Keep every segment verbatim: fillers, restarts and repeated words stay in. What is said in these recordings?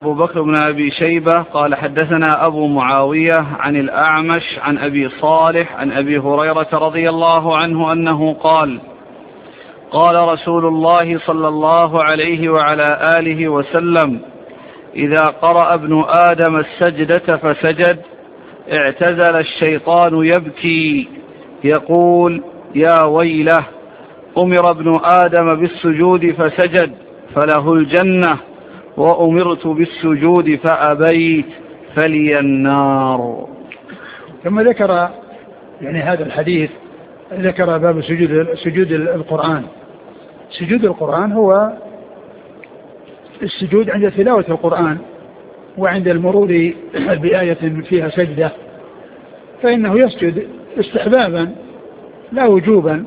أبو بكر بن أبي شيبة قال حدثنا أبو معاوية عن الأعمش عن أبي صالح عن أبي هريرة رضي الله عنه أنه قال قال رسول الله صلى الله عليه وعلى آله وسلم: إذا قرأ ابن آدم السجدة فسجد اعتزل الشيطان يبكي يقول: يا ويله، أمر ابن آدم بالسجود فسجد فله الجنة، وأمرت بالسجود فأبيت فلي النار. ثم ذكر يعني هذا الحديث، ذكر باب سجود سجود القرآن. سجود القرآن هو السجود عند تلاوة القرآن وعند المرور بآية فيها سجدة، فإنه يسجد استحبابا لا وجوبا.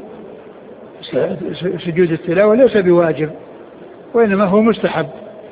سجود التلاوة ليس بواجب وإنما هو مستحب.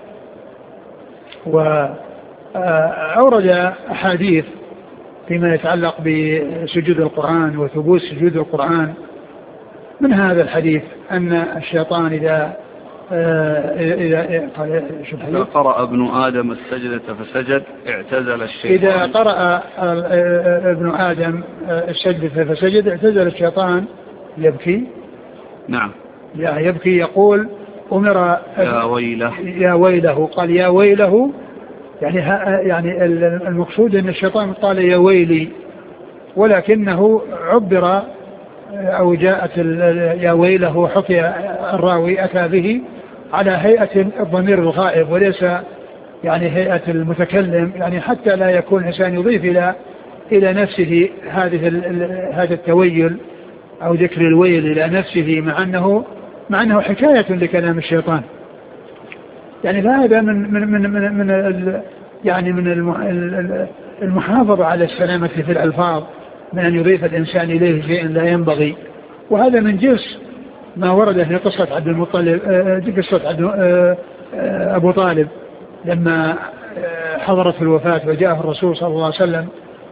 وأورد أحاديث فيما يتعلق بسجود القرآن وثبوت سجود القرآن. من هذا الحديث أن الشيطان إذا إذا إذا قرأ ابن آدم السجدة فسجد اعتزل الشيطان. إذا قرأ ابن آدم السجدة فسجد اعتزل الشيطان يبكي. نعم. يبكي يقول: أمر يا ويله. يا ويله، قال يا ويله، يعني يعني المقصود أن الشيطان قال يا ويلي، ولكنه عبر أو جاءت يا ويله حكي الراوي أتى به على هيئة الضمير الغائب وليس يعني هيئة المتكلم، يعني حتى لا يكون الإنسان يضيف إلى إلى نفسه هذه هذا التويل أو ذكر الويل إلى نفسه، مع أنه مع أنه حكاية لكلام الشيطان. يعني هذا من من من من, من يعني من المحافظة على السلامة في الألفاظ، من أن يضيف الإنسان إليه شيئا لا ينبغي. وهذا من جنس ما ورد في قصة عبد المطلب، قصة عبد أبو طالب لما حضرت الوفاة وجاءه الرسول صلى الله عليه وسلم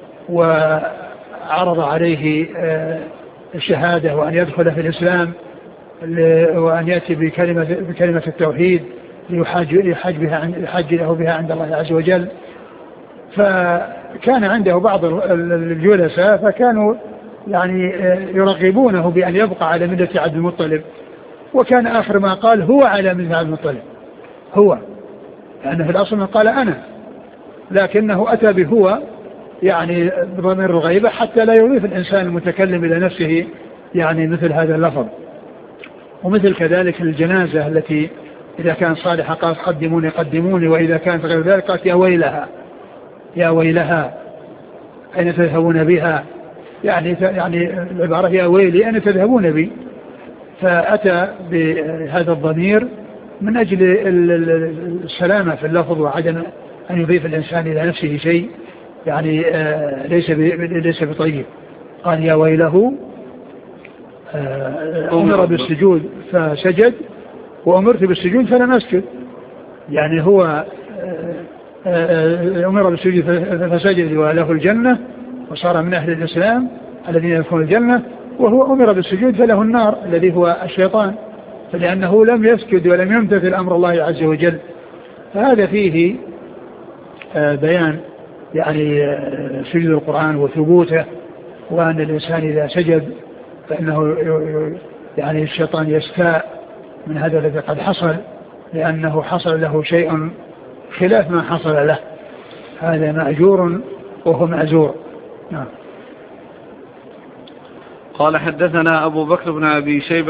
وعرض عليه الشهادة وأن يدخل في الإسلام وأن يأتي بكلمة, بكلمة التوحيد ليحاج يحاج بها يحاج له بها عند الله عز وجل. فكان عنده بعض الجلساء فكانوا يعني يرغبونه بأن يبقى على ملة عبد المطلب، وكان آخر ما قال: هو على ملة عبد المطلب، هو، لأنه في الأصل قال أنا، لكنه أتى بهو يعني بضمير الغيبة حتى لا يضيف الإنسان المتكلم إلى نفسه يعني مثل هذا اللفظ. ومثل كذلك الجنازة التي إذا كان صالحة قالت قدموني قدموني، وإذا كانت غير ذلك قالت يا ويلها يا ويلها أين تذهبون بها، يعني يعني العبارة يا ويلي أين تذهبون بي. فأتى بهذا الضمير من أجل السلامة في اللفظ وعدم أن يضيف الإنسان إلى نفسه شيء يعني ليس ليس بطيب. قال يا ويله، أمر بالسجود فسجد وأمرت بالسجود فلم أسجد. يعني هو أمر بالسجود فسجد وله الجنة وصار من أهل الإسلام الذين يدخلون الجنة، وهو أمر بالسجود فله النار الذي هو الشيطان، فلأنه لم يسجد ولم يمتثل أمر الله عز وجل. فهذا فيه بيان يعني سجود القرآن وثبوته، وأن الإنسان إذا سجد فإنه يعني الشيطان يستاء من هذا الذي قد حصل، لأنه حصل له شيء خلاف ما حصل له. هذا مأجور وهو معزور. نعم. قال حدثنا أبو بكر بن أبي شيبة